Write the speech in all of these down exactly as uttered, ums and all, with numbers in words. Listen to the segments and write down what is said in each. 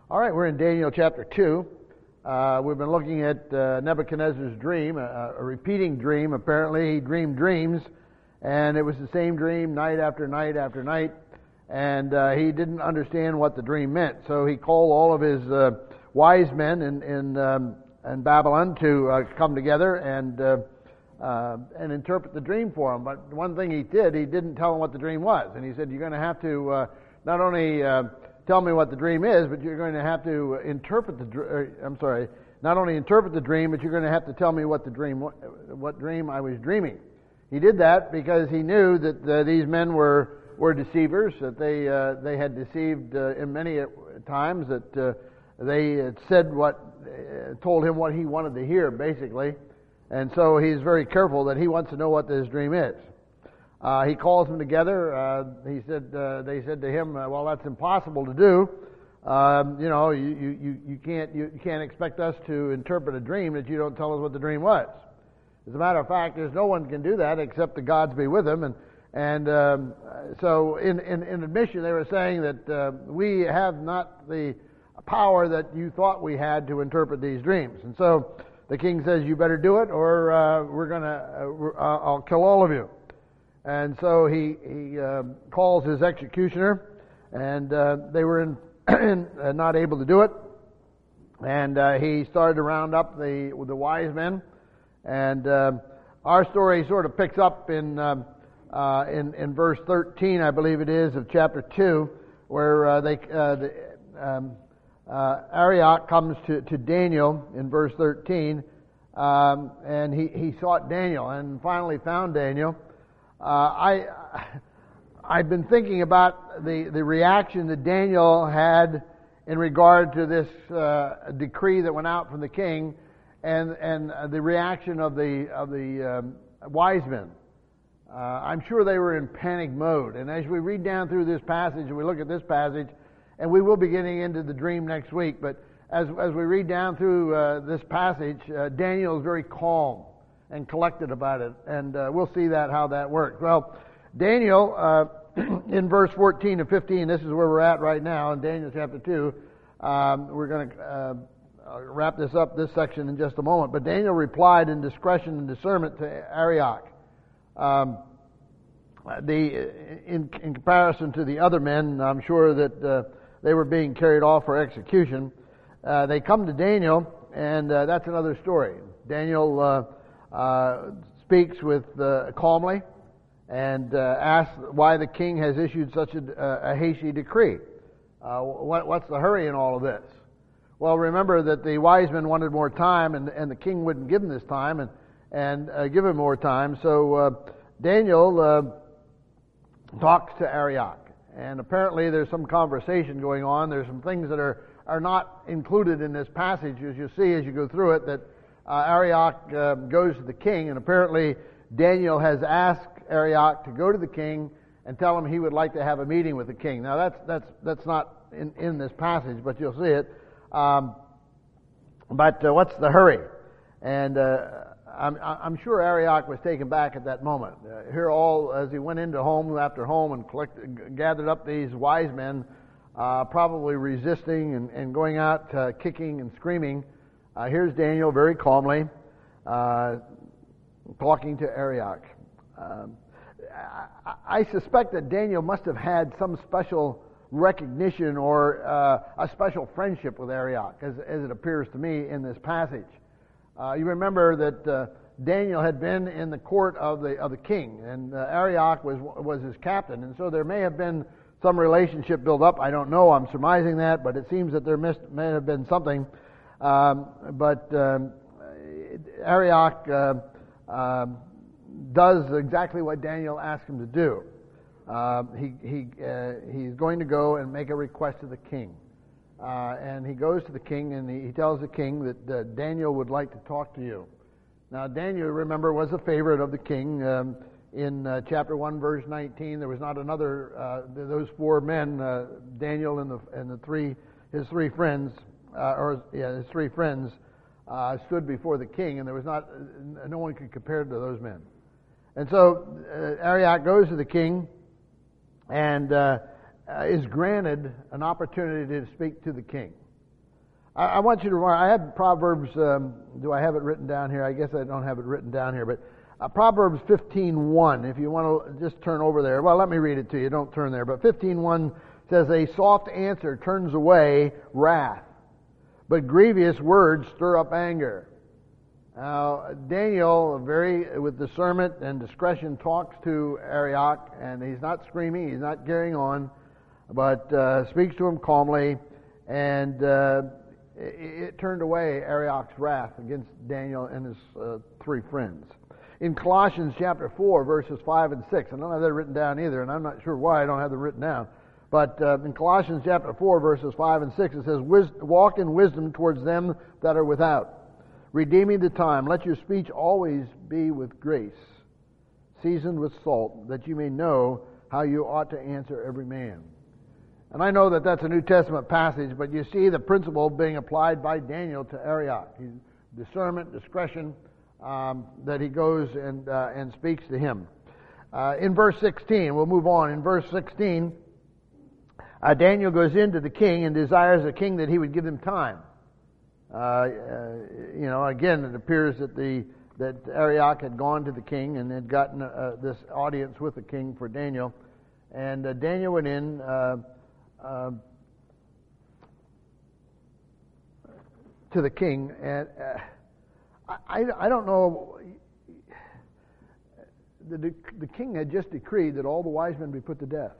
All right, we're in Daniel chapter two. Uh, we've been looking at uh, Nebuchadnezzar's dream, a, a repeating dream. Apparently, he dreamed dreams, and it was the same dream night after night after night, and uh, he didn't understand what the dream meant. So he called all of his uh, wise men in in, um, in Babylon to uh, come together and uh, uh, and interpret the dream for him. But one thing he did, he didn't tell them what the dream was, and he said, "You're going to have to uh, not only uh, tell me what the dream is, but you're going to have to interpret the dream. I'm sorry, not only interpret the dream, but you're going to have to tell me what the dream, what dream I was dreaming." He did that because he knew that uh, these men were were deceivers, that they uh, they had deceived uh, in many times, that uh, they had said what, uh, told him what he wanted to hear, basically, and so he's very careful that he wants to know what this dream is. Uh, he calls them together. Uh, he said, uh, they said to him, uh, "Well, that's impossible to do. Um, you know, you, you, you can't you can't expect us to interpret a dream that you don't tell us what the dream was." As a matter of fact, there's no one can do that except the gods be with him. And and um, so, in, in in admission, they were saying that uh, we have not the power that you thought we had to interpret these dreams. And so, the king says, "You better do it, or uh, we're gonna uh, I'll kill all of you." And so he he uh, calls his executioner, and uh, they were in, in, uh, not able to do it. And uh, he started to round up the the wise men. And uh, our story sort of picks up in uh, uh, in in verse thirteen, I believe it is, of chapter two, where uh, they uh, the, um, uh, Arioch comes to, to Daniel in verse thirteen, um, and he he sought Daniel and finally found Daniel. Uh, I, I've been thinking about the, the reaction that Daniel had in regard to this uh, decree that went out from the king, and and the reaction of the of the um, wise men. Uh, I'm sure they were in panic mode. And as we read down through this passage, and we look at this passage, and we will be getting into the dream next week. But as as we read down through uh, this passage, uh, Daniel is very calm and collected about it, and uh, we'll see that how that works. Well, Daniel, uh, in verse fourteen and fifteen, this is where we're at right now in Daniel chapter two. Um, we're going to uh, wrap this up, this section, in just a moment. But Daniel replied in discretion and discernment to Arioch. Um, the in, in comparison to the other men, I'm sure that uh, they were being carried off for execution. Uh, they come to Daniel, and uh, that's another story. Daniel Uh, Uh, speaks with uh, calmly and uh, asks why the king has issued such a, a hasty decree. Uh, what, what's the hurry in all of this? Well, remember that the wise men wanted more time, and, and the king wouldn't give them this time and and uh, give him more time. So uh, Daniel uh, talks to Arioch, and apparently there's some conversation going on. There's some things that are are not included in this passage, as you see as you go through it, that Uh, Arioch uh, goes to the king, and apparently Daniel has asked Arioch to go to the king and tell him he would like to have a meeting with the king. Now that's that's that's not in, in this passage, but you'll see it. Um, but uh, what's the hurry? And uh, I'm, I'm sure Arioch was taken back at that moment. Uh, here, all as he went into home after home and collected, gathered up these wise men, uh, probably resisting and, and going out uh, kicking and screaming. Uh, here's Daniel very calmly uh, talking to Arioch. Um, I, I suspect that Daniel must have had some special recognition or uh, a special friendship with Arioch, as, as it appears to me in this passage. Uh, you remember that uh, Daniel had been in the court of the of the king, and uh, Arioch was was his captain, and so there may have been some relationship built up. I don't know. I'm surmising that, but it seems that there must, may have been something. Um, but um, Arioch uh, uh, does exactly what Daniel asked him to do. Uh, he he uh, he's going to go and make a request to the king, uh, and he goes to the king and he, he tells the king that uh, Daniel would like to talk to you. Now Daniel, remember, was a favorite of the king. Um, in uh, chapter one, verse nineteen, there was not another. Uh, those four men, uh, Daniel and the and the three his three friends. Uh, or yeah, his three friends uh, stood before the king, and there was not uh, no one could compare to those men. And so uh, Arioch goes to the king, and uh, uh, is granted an opportunity to speak to the king. I, I want you to remember, I had Proverbs, um, do I have it written down here? I guess I don't have it written down here, but uh, Proverbs fifteen one, if you want to just turn over there. Well, let me read it to you. Don't turn there. But fifteen one says, a soft answer turns away wrath, but grievous words stir up anger. Now, Daniel, very with discernment and discretion, talks to Arioch, and he's not screaming, he's not carrying on, but uh, speaks to him calmly, and uh, it, it turned away Arioch's wrath against Daniel and his uh, three friends. In Colossians chapter four, verses five and six, I don't have that written down either, and I'm not sure why I don't have that written down, but uh, in Colossians chapter four, verses five and six, it says, walk in wisdom towards them that are without, redeeming the time. Let your speech always be with grace, seasoned with salt, that you may know how you ought to answer every man. And I know that that's a New Testament passage, but you see the principle being applied by Daniel to Arioch. He's discernment, discretion, um, that he goes and uh, and speaks to him. Uh, in verse sixteen, we'll move on. In verse sixteen, uh, Daniel goes into the king and desires the king that he would give him time. Uh, uh, you know, again, it appears that the that Arioch had gone to the king and had gotten uh, this audience with the king for Daniel, and uh, Daniel went in uh, uh, to the king, and uh, I, I don't know. The the king had just decreed that all the wise men be put to death.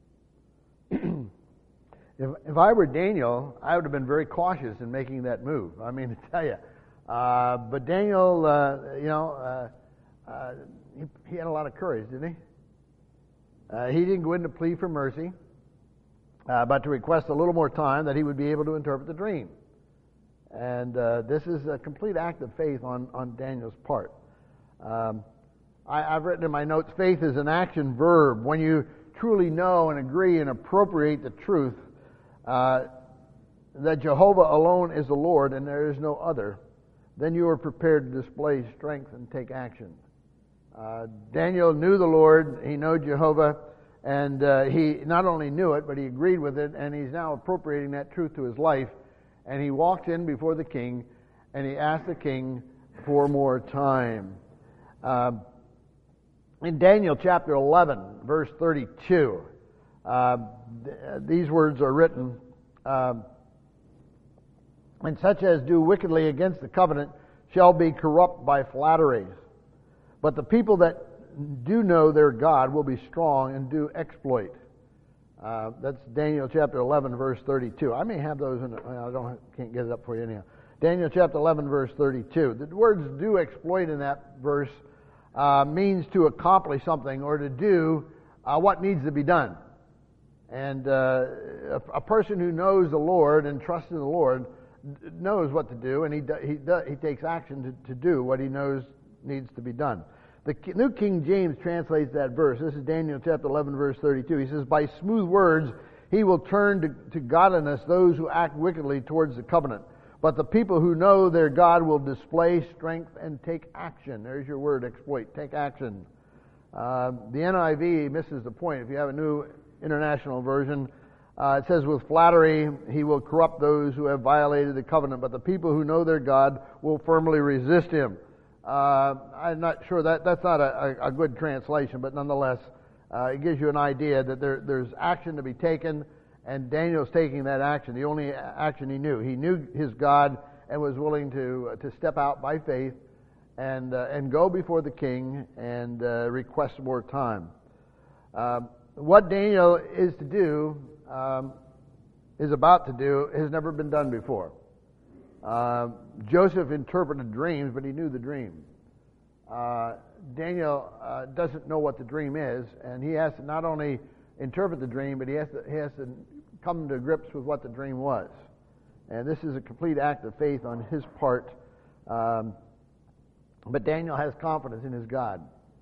If, if I were Daniel, I would have been very cautious in making that move. I mean, to tell you. Uh, but Daniel, uh, you know, uh, uh, he, he had a lot of courage, didn't he? Uh, he didn't go in to plead for mercy, uh, but to request a little more time that he would be able to interpret the dream. And uh, this is a complete act of faith on, on Daniel's part. Um, I, I've written in my notes, faith is an action verb. When you truly know and agree and appropriate the truth, Uh, that Jehovah alone is the Lord and there is no other, then you are prepared to display strength and take action. Uh, Daniel knew the Lord, he knew Jehovah, and uh, he not only knew it, but he agreed with it, and he's now appropriating that truth to his life. And he walked in before the king, and he asked the king for more time. Uh, in Daniel chapter eleven, verse thirty-two, Uh, th- these words are written, uh, and such as do wickedly against the covenant shall be corrupt by flatteries. But the people that do know their God will be strong and do exploit. Uh, that's Daniel chapter eleven, verse thirty-two. I may have those in, I don't can't get it up for you anyhow. Daniel chapter eleven, verse thirty-two. The words do exploit in that verse uh, means to accomplish something or to do uh, what needs to be done. And uh, a, a person who knows the Lord and trusts in the Lord d- knows what to do, and he do, he do, he takes action to, to do what he knows needs to be done. The New King James translates that verse. This is Daniel chapter eleven, verse thirty-two. He says, "By smooth words he will turn to, to godliness those who act wickedly towards the covenant. But the people who know their God will display strength and take action." There's your word, exploit. Take action. Uh, the N I V misses the point. If you have a New International Version, uh, it says, "With flattery he will corrupt those who have violated the covenant, but the people who know their God will firmly resist him." Uh, I'm not sure that that's not a, a, a good translation, but nonetheless, uh, it gives you an idea that there, there's action to be taken, and Daniel's taking that action. The only action he knew, he knew his God and was willing to uh, to step out by faith and uh, and go before the king and uh, request more time. Uh, What Daniel is to do, um, is about to do, has never been done before. Uh, Joseph interpreted dreams, but he knew the dream. Uh, Daniel uh, doesn't know what the dream is, and he has to not only interpret the dream, but he has to, he has to come to grips with what the dream was. And this is a complete act of faith on his part. Um, but Daniel has confidence in his God,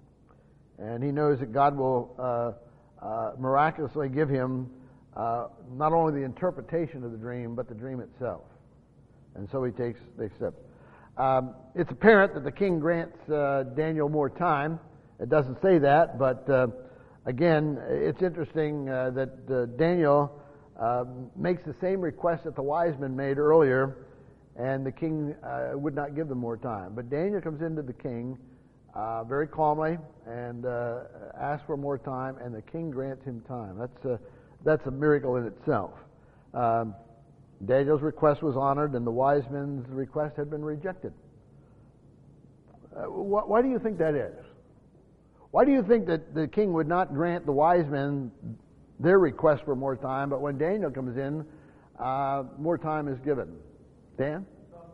and he knows that God will Uh, Uh, miraculously give him uh, not only the interpretation of the dream, but the dream itself. And so he takes the step. Um, it's apparent that the king grants uh, Daniel more time. It doesn't say that, but uh, again, it's interesting uh, that uh, Daniel uh, makes the same request that the wise men made earlier, and the king uh, would not give them more time. But Daniel comes into the king uh, very calmly and uh, asks for more time, and the king grants him time. That's a, that's a miracle in itself. Um, Daniel's request was honored, and the wise men's request had been rejected. Uh, wh- why do you think that is? Why do you think that the king would not grant the wise men their request for more time, but when Daniel comes in, uh, more time is given? Dan?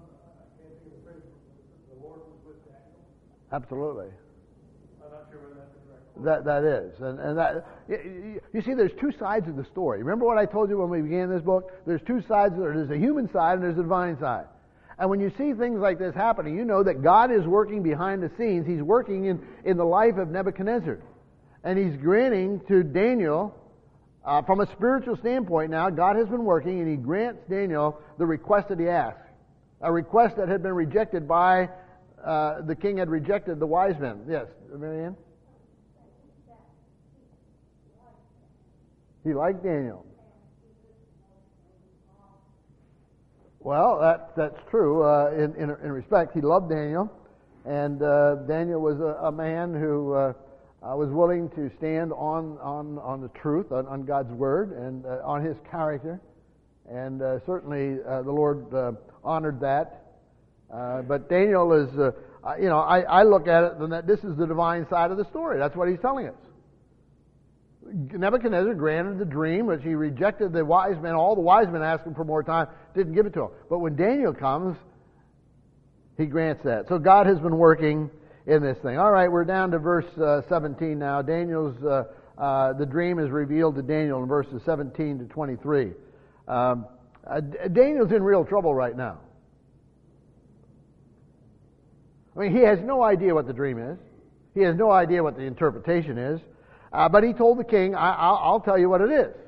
Absolutely. I'm not sure whether that's the correct quote. That that is, and and that you, you see, there's two sides of the story. Remember what I told you when we began this book? There's two sides. There's a human side and there's a divine side. And when you see things like this happening, you know that God is working behind the scenes. He's working in, in the life of Nebuchadnezzar. And he's granting to Daniel, uh, from a spiritual standpoint now, God has been working, and he grants Daniel the request that he asked. A request that had been rejected by, uh, the king had rejected the wise men. Yes, Marianne? He liked Daniel. Well, that, that's true. Uh, in, in, in respect, he loved Daniel, and uh, Daniel was a, a man who uh, uh, was willing to stand on, on, on the truth, on, on God's word, and uh, on his character, and uh, certainly uh, the Lord uh, honored that. Uh, but Daniel is, uh, you know, I, I look at it and that this is the divine side of the story. That's what he's telling us. Nebuchadnezzar granted the dream, which he rejected the wise men. All the wise men asked him for more time, didn't give it to him. But when Daniel comes, he grants that. So God has been working in this thing. All right, we're down to verse uh, seventeen now. Daniel's uh, uh, the dream is revealed to Daniel in verses seventeen to twenty-three. Um, uh, Daniel's in real trouble right now. I mean, he has no idea what the dream is. He has no idea what the interpretation is. Uh, but he told the king, I, I'll, I'll tell you what it is.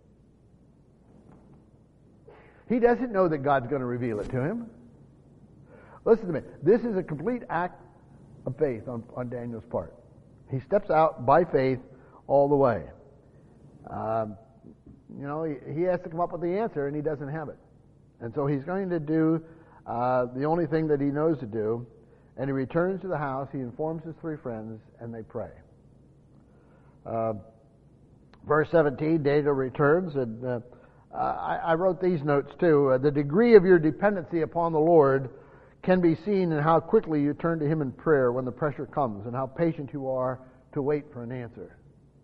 He doesn't know that God's going to reveal it to him. Listen to me. This is a complete act of faith on, on Daniel's part. He steps out by faith all the way. Um, you know, he, he has to come up with the answer, and he doesn't have it. And so he's going to do uh, the only thing that he knows to do, and he returns to the house, he informs his three friends, and they pray. Uh, verse seventeen, Daniel returns, and uh, I, I wrote these notes too. Uh, the degree of your dependency upon the Lord can be seen in how quickly you turn to him in prayer when the pressure comes, and how patient you are to wait for an answer.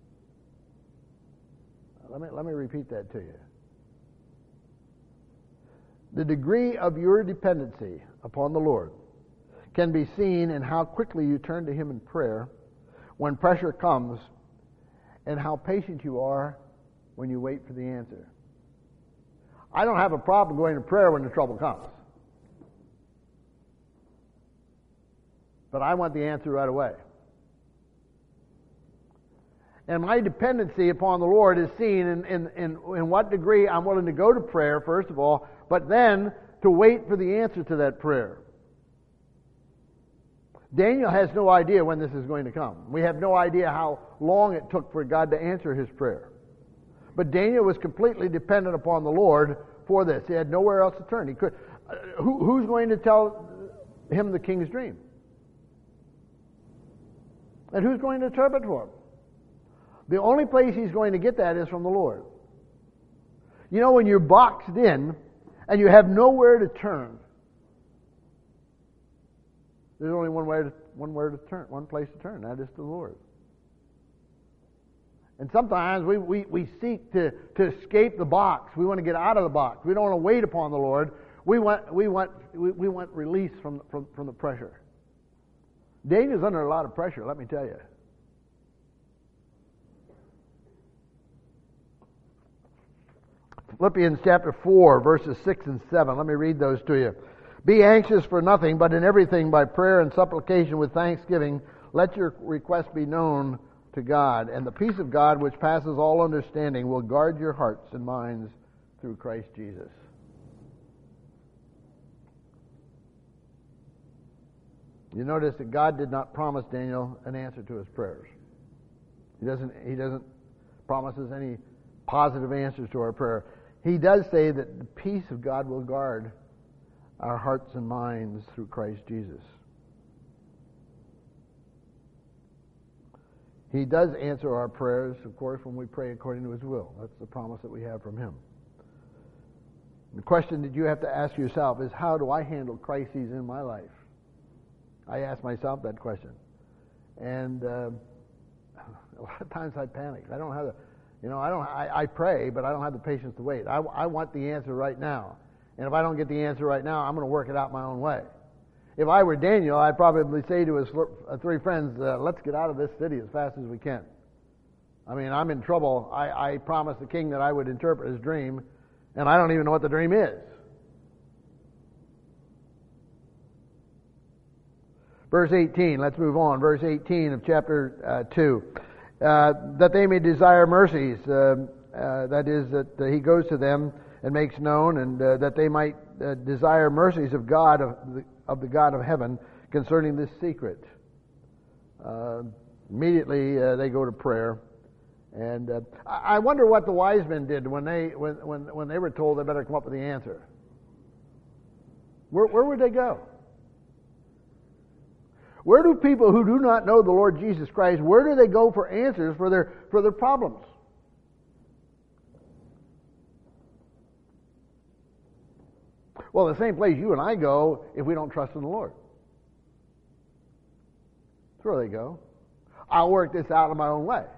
Let me, let me repeat that to you. The degree of your dependency upon the Lord can be seen in how quickly you turn to him in prayer when pressure comes, and how patient you are when you wait for the answer. I don't have a problem going to prayer when the trouble comes. But I want the answer right away. And my dependency upon the Lord is seen in, in, in, in what degree I'm willing to go to prayer, first of all, but then to wait for the answer to that prayer. Daniel has no idea when this is going to come. We have no idea how long it took for God to answer his prayer. But Daniel was completely dependent upon the Lord for this. He had nowhere else to turn. He could. Uh, who, who's going to tell him the king's dream? And who's going to interpret for him? The only place he's going to get that is from the Lord. You know, when you're boxed in and you have nowhere to turn, there's only one way to one way to turn, one place to turn. That is to the Lord. And sometimes we, we, we seek to, to escape the box. We want to get out of the box. We don't want to wait upon the Lord. We want we want we, we want release from, from from the pressure. Daniel's under a lot of pressure, let me tell you. Philippians chapter four, verses six and seven. Let me read those to you. Be anxious for nothing, but in everything by prayer and supplication with thanksgiving, let your requests be known to God. And the peace of God, which passes all understanding, will guard your hearts and minds through Christ Jesus. You notice that God did not promise Daniel an answer to his prayers. He doesn't, he doesn't promise us any positive answers to our prayer. he does say that the peace of God will guard our hearts and minds through Christ Jesus. He does answer our prayers, of course, when we pray according to His will. That's the promise that we have from Him. The question that you have to ask yourself is, how do I handle crises in my life? I ask myself that question. And uh, a lot of times I panic. I don't have the, you know, I don't. I, I pray, but I don't have the patience to wait. I, I want the answer right now. And if I don't get the answer right now, I'm going to work it out my own way. If I were Daniel, I'd probably say to his three friends, uh, let's get out of this city as fast as we can. I mean, I'm in trouble. I, I promised the king that I would interpret his dream, and I don't even know what the dream is. Verse eighteen, let's move on. Verse eighteen of chapter uh, two. Uh, that they may desire mercies, uh, uh, that is, that uh, he goes to them and makes known, and uh, that they might uh, desire mercies of God, of the, of the God of heaven, concerning this secret. Uh, immediately uh, they go to prayer. And uh, I wonder what the wise men did when they when, when, when they were told they better come up with the answer. Where, where would they go? Where do people who do not know the Lord Jesus Christ, where do they go for answers for their for their problems? Well, the same place you and I go if we don't trust in the Lord. That's where they go. I'll work this out in my own way.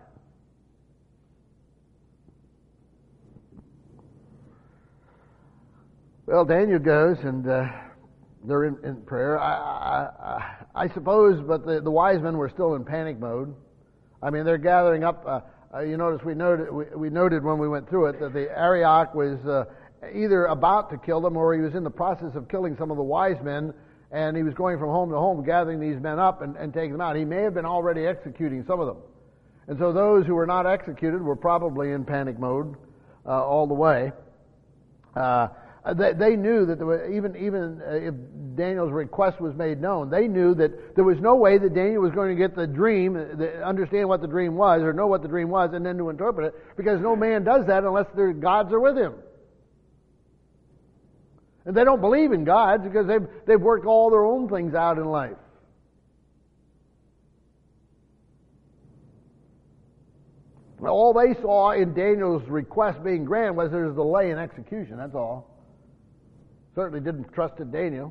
Well, Daniel goes, and uh, they're in, in prayer. I, I, I, I suppose, but the, the wise men were still in panic mode. I mean, they're gathering up. Uh, uh, you notice we noted we, we noted when we went through it that the Arioch was uh, either about to kill them, or he was in the process of killing some of the wise men, and he was going from home to home gathering these men up and, and taking them out. He may have been already executing some of them. And so those who were not executed were probably in panic mode uh, all the way. Uh, they, they knew that there were, even even uh, if Daniel's request was made known, they knew that there was no way that Daniel was going to get the dream, the, understand what the dream was, or know what the dream was, and then to interpret it, because no man does that unless their gods are with him. And they don't believe in gods because they've they've worked all their own things out in life. All they saw in Daniel's request being granted was there's a delay in execution, that's all. Certainly didn't trust in Daniel.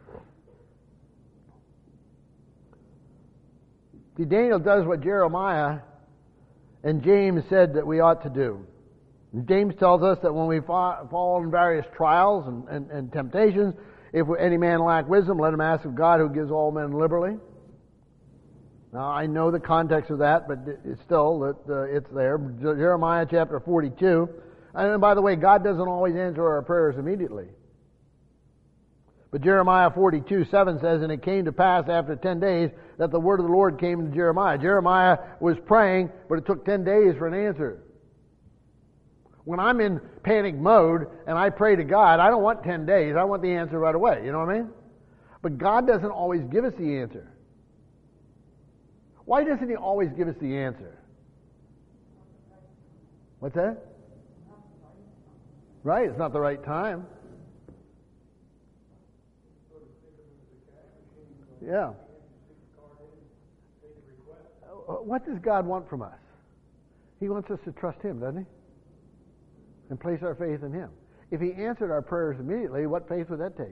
See, Daniel does what Jeremiah and James said that we ought to do. And James tells us that when we fall in various trials and, and, and temptations, if any man lack wisdom, let him ask of God, who gives all men liberally. Now, I know the context of that, but it's still that uh, it's there. Jeremiah chapter forty-two. And by the way, God doesn't always answer our prayers immediately. But Jeremiah forty-two seven says, and it came to pass after ten days that the word of the Lord came to Jeremiah. Jeremiah was praying, but it took ten days for an answer. When I'm in panic mode and I pray to God, I don't want ten days. I want the answer right away. You know what I mean? But God doesn't always give us the answer. Why doesn't He always give us the answer? What's that? Right, it's not the right time. Yeah. What does God want from us? He wants us to trust Him, doesn't He? And place our faith in Him. If He answered our prayers immediately, what faith would that take?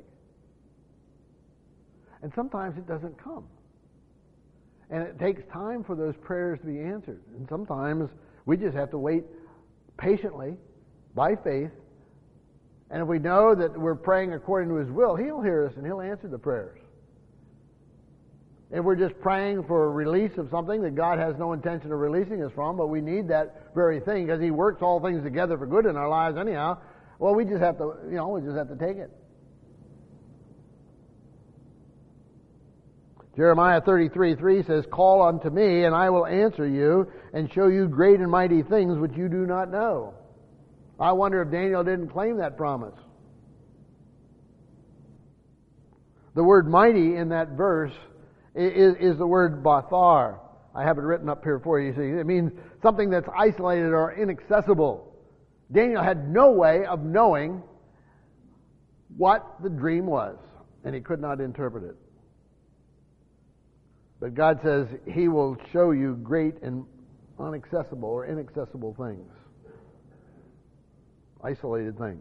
And sometimes it doesn't come. And it takes time for those prayers to be answered. And sometimes we just have to wait patiently, by faith. And if we know that we're praying according to His will, He'll hear us and He'll answer the prayers. If we're just praying for a release of something that God has no intention of releasing us from, but we need that very thing because He works all things together for good in our lives anyhow, well, we just have to, you know, we just have to take it. Jeremiah thirty-three three says, call unto me, and I will answer you, and show you great and mighty things which you do not know. I wonder if Daniel didn't claim that promise. The word mighty in that verse is, is the word bathar. I have it written up here for you. See, it means something that's isolated or inaccessible. Daniel had no way of knowing what the dream was, and he could not interpret it. But God says He will show you great and inaccessible or inaccessible things, isolated things.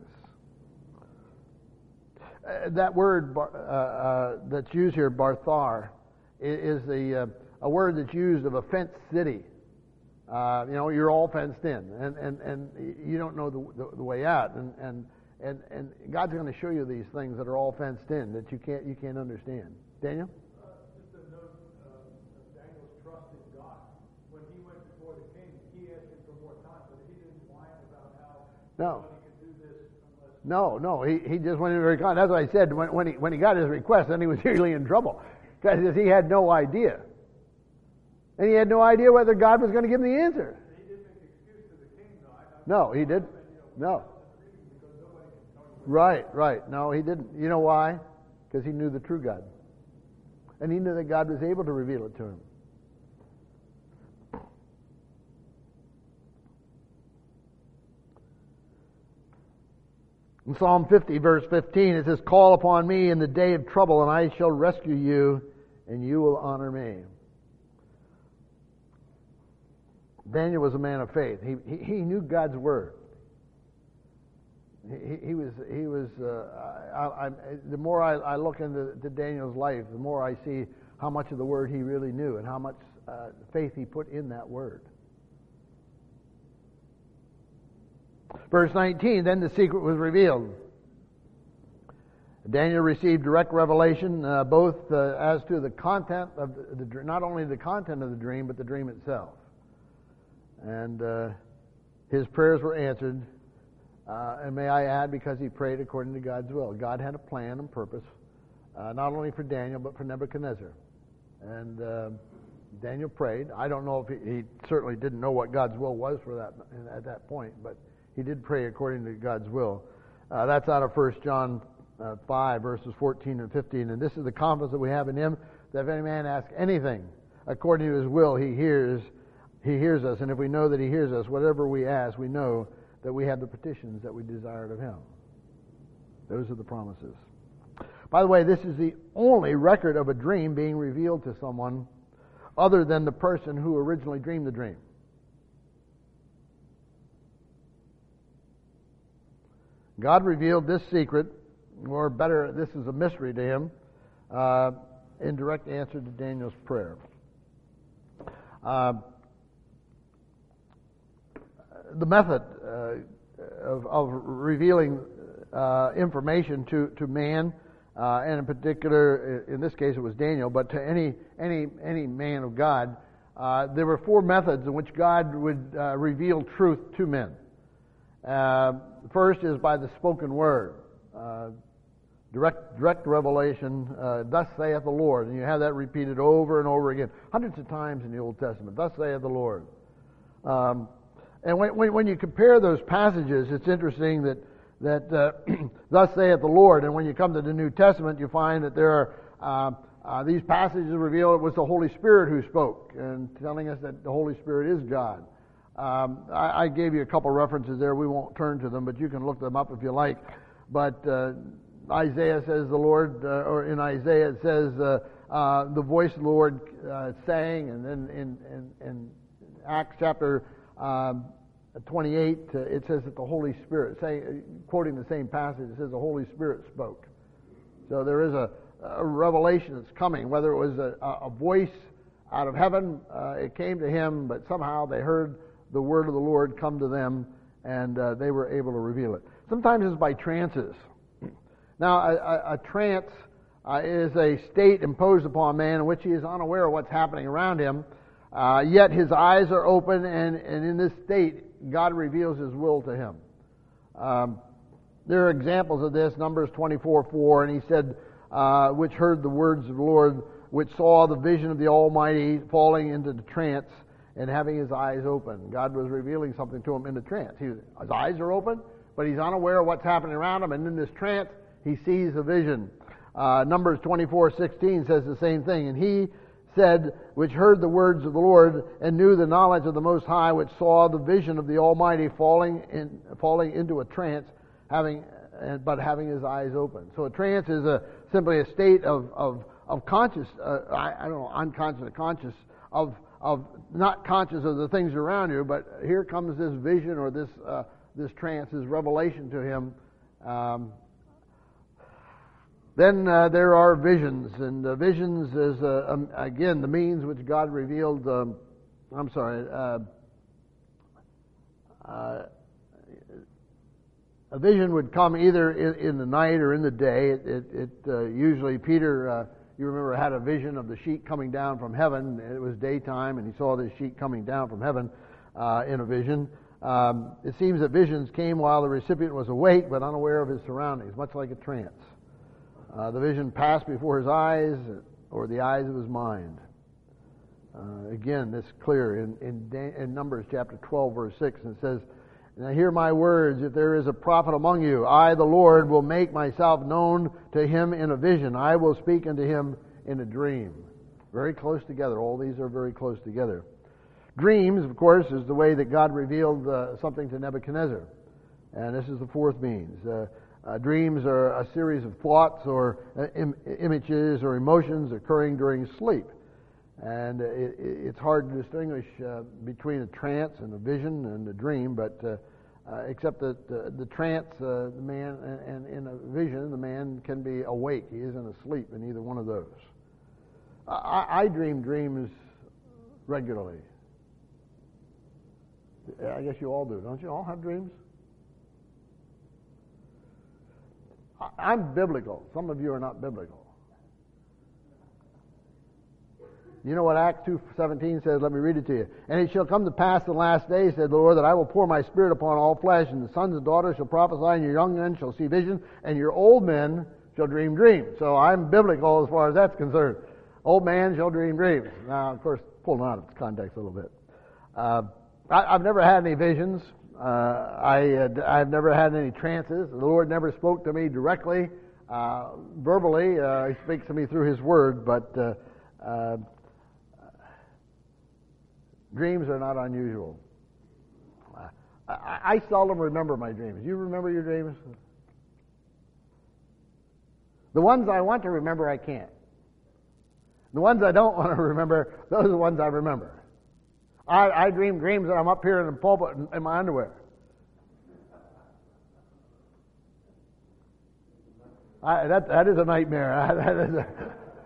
Uh, that word uh, uh, that's used here, Barthar, is the uh, a word that's used of a fenced city. Uh, you know, you're all fenced in, and, and, and you don't know the, the, the way out. And, and and and God's going to show you these things that are all fenced in that you can't you can't understand. Daniel? Uh, just a note uh, of Daniel's trust in God. When he went before the king, he asked him for more time, but he didn't whine about how No. he could do this unless. No, no. He he just went in very calm. That's what I said. When when he when he got his request, then he was really in trouble because he had no idea. And he had no idea whether God was going to give him the answer. He didn't make excuse to the king, though. I, I, No, he didn't. No. Right, right. No, he didn't. You know why? Because he knew the true God. And he knew that God was able to reveal it to him. In Psalm fifty, verse fifteen, it says, "Call upon me in the day of trouble, and I shall rescue you, and you will honor me." Daniel was a man of faith. He he, he knew God's word. He, he was he was. Uh, I, I, the more I, I look into to Daniel's life, the more I see how much of the word he really knew and how much uh, faith he put in that word. Verse nineteen. Then the secret was revealed. Daniel received direct revelation, uh, both uh, as to the content of the, the not only the content of the dream, but the dream itself. And uh, his prayers were answered. Uh, and may I add, because he prayed according to God's will. God had a plan and purpose, uh, not only for Daniel, but for Nebuchadnezzar. And uh, Daniel prayed. I don't know if he, he certainly didn't know what God's will was for that at that point, but he did pray according to God's will. Uh, that's out of First John uh, five, verses fourteen and fifteen. And this is the confidence that we have in Him, that if any man asks anything according to His will, He hears. He hears us. And if we know that He hears us, whatever we ask, we know that we have the petitions that we desired of Him. Those are the promises. By the way, this is the only record of a dream being revealed to someone other than the person who originally dreamed the dream. God revealed this secret, or better, this is a mystery to Him, uh, in direct answer to Daniel's prayer. Uh, the method uh, of, of revealing uh, information to, to man, uh, and in particular, in this case it was Daniel, but to any any any man of God, uh, there were four methods in which God would uh, reveal truth to men. Uh, first is by the spoken word, uh, direct direct revelation. Uh, Thus saith the Lord, and you have that repeated over and over again, hundreds of times in the Old Testament. Thus saith the Lord. Um, And when, when, when you compare those passages, it's interesting that that uh, thus saith the Lord. And when you come to the New Testament, you find that there are uh, uh, these passages reveal it was the Holy Spirit who spoke, and telling us that the Holy Spirit is God. Um, I, I gave you a couple references there. We won't turn to them, but you can look them up if you like. But uh, Isaiah says the Lord, uh, or in Isaiah it says uh, uh, the voice of the Lord uh, sang, and then in, in, in Acts chapter Um, twenty-eight, uh, it says that the Holy Spirit, say, quoting the same passage, it says the Holy Spirit spoke. So there is a, a revelation that's coming, whether it was a, a voice out of heaven, uh, it came to him, but somehow they heard the word of the Lord come to them, and uh, they were able to reveal it. Sometimes it's by trances. Now, a, a, a trance uh, is a state imposed upon man in which he is unaware of what's happening around him. Uh, yet his eyes are open, and, and in this state, God reveals His will to him. Um, there are examples of this, Numbers twenty-four four, and he said, uh, which heard the words of the Lord, which saw the vision of the Almighty falling into the trance and having his eyes open. God was revealing something to him in the trance. He, his eyes are open, but he's unaware of what's happening around him, and in this trance, he sees a vision. Uh, Numbers twenty-four sixteen says the same thing, and he said, which heard the words of the Lord and knew the knowledge of the Most High, which saw the vision of the Almighty falling in, falling into a trance, having but having his eyes open. So a trance is a simply a state of of of conscious, uh, I, I don't know, unconscious or conscious of of not conscious of the things around you, but here comes this vision or this uh, this trance, this revelation to him. Um, Then uh, there are visions, and uh, visions is, uh, um, again, the means which God revealed, um, I'm sorry, uh, uh, a vision would come either in, in the night or in the day. It, it, it uh, usually, Peter, uh, you remember, had a vision of the sheet coming down from heaven. It was daytime, and he saw this sheet coming down from heaven uh, in a vision. Um, it seems that visions came while the recipient was awake, but unaware of his surroundings, much like a trance. Uh, the vision passed before his eyes or the eyes of his mind. Uh, again, this is clear in, in, in Numbers chapter twelve, verse six, and it says, "Now hear my words, if there is a prophet among you, I, the Lord, will make myself known to him in a vision. I will speak unto him in a dream." Very close together. All these are very close together. Dreams, of course, is the way that God revealed uh, something to Nebuchadnezzar. And this is the fourth means. Uh, Uh, dreams are a series of thoughts or uh, im- images or emotions occurring during sleep. And uh, it, it's hard to distinguish uh, between a trance and a vision and a dream, but uh, uh, except that uh, the trance, uh, the man, and, and in a vision, the man can be awake. He isn't asleep in either one of those. I, I dream dreams regularly. I guess you all do, don't you? All have dreams? I'm biblical. Some of you are not biblical. You know what Acts two seventeen says? Let me read it to you. "And it shall come to pass the last days, said the Lord, that I will pour my Spirit upon all flesh, and the sons and daughters shall prophesy, and your young men shall see vision, and your old men shall dream dreams." So I'm biblical as far as that's concerned. Old man shall dream dreams. Now, of course, pulling out of its context a little bit. Uh, I, I've never had any visions. Uh, I, uh, I've never had any trances. The Lord never spoke to me directly, uh, verbally. Uh, he speaks to me through His Word, but uh, uh, dreams are not unusual. Uh, I, I seldom remember my dreams. You remember your dreams? The ones I want to remember, I can't. The ones I don't want to remember, those are the ones I remember. I, I dream dreams that I'm up here in the pulpit in, in my underwear. I, that that is a nightmare. that is a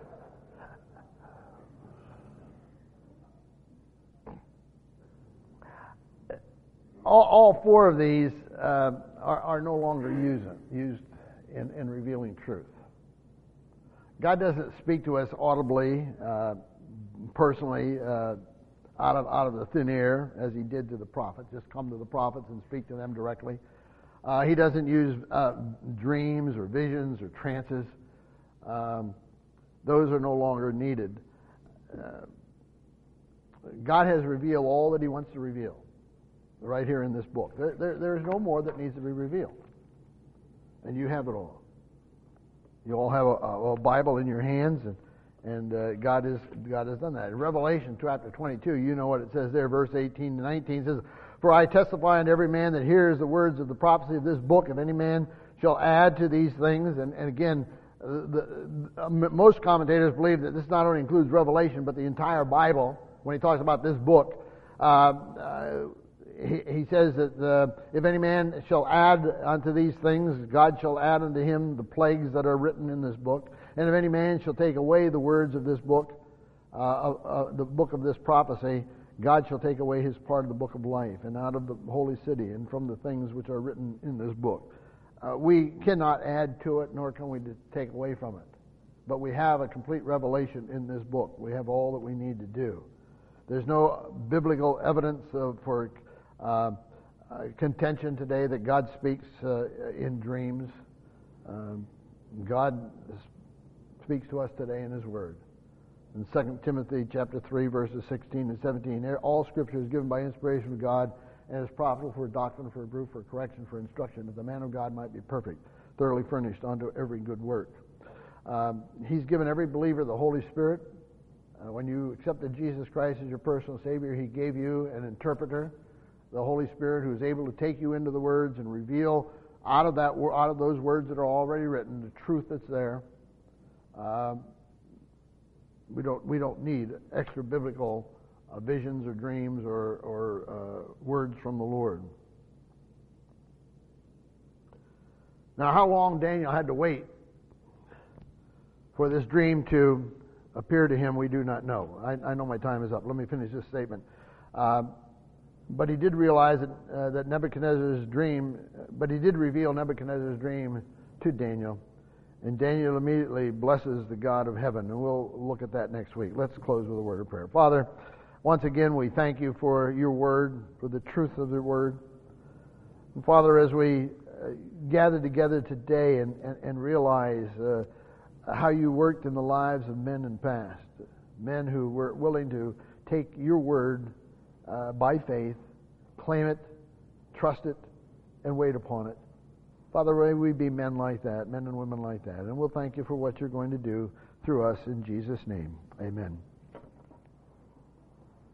all, all four of these uh, are, are no longer used used in, in revealing truth. God doesn't speak to us audibly, uh, personally. Uh, Out of out of the thin air, as he did to the prophets. Just come to the prophets and speak to them directly. Uh, he doesn't use uh, dreams or visions or trances. Um, those are no longer needed. Uh, God has revealed all that He wants to reveal, right here in this book. There, there, there is no more that needs to be revealed, and you have it all. You all have a, a Bible in your hands, and. And uh, God is God has done that. In Revelation chapter twenty-two, you know what it says there, verse eighteen to nineteen says, "For I testify unto every man that hears the words of the prophecy of this book, if any man shall add to these things," and, and again, uh, the, uh, most commentators believe that this not only includes Revelation, but the entire Bible, when he talks about this book. Uh, uh, he, he says that uh, if any man shall add unto these things, God shall add unto him the plagues that are written in this book. And if any man shall take away the words of this book, uh, uh, the book of this prophecy, God shall take away his part of the book of life, and out of the holy city, and from the things which are written in this book. Uh, we cannot add to it, nor can we take away from it. But we have a complete revelation in this book. We have all that we need to do. There's no biblical evidence of, for uh, uh, contention today that God speaks uh, in dreams. Um, God speaks to us today in His Word. In Second Timothy chapter three, verses sixteen and seventeen, all Scripture is given by inspiration of God and is profitable for doctrine, for reproof, for correction, for instruction, that the man of God might be perfect, thoroughly furnished unto every good work. Um, he's given every believer the Holy Spirit. Uh, when you accepted Jesus Christ as your personal Savior, He gave you an interpreter, the Holy Spirit, who is able to take you into the words and reveal out of that, out of those words that are already written, the truth that's there. Uh, we don't we don't need extra biblical uh, visions or dreams or or uh, words from the Lord. Now, how long Daniel had to wait for this dream to appear to him, we do not know. I, I know my time is up. Let me finish this statement. Uh, but he did realize that, uh, that Nebuchadnezzar's dream, but he did reveal Nebuchadnezzar's dream to Daniel. And Daniel immediately blesses the God of heaven. And we'll look at that next week. Let's close with a word of prayer. Father, once again, we thank you for your word, for the truth of the word. And Father, as we uh, gather together today and, and, and realize uh, how you worked in the lives of men in past, men who were willing to take your word uh, by faith, claim it, trust it, and wait upon it. Father, may we be men like that, men and women like that. And we'll thank you for what you're going to do through us in Jesus' name. Amen.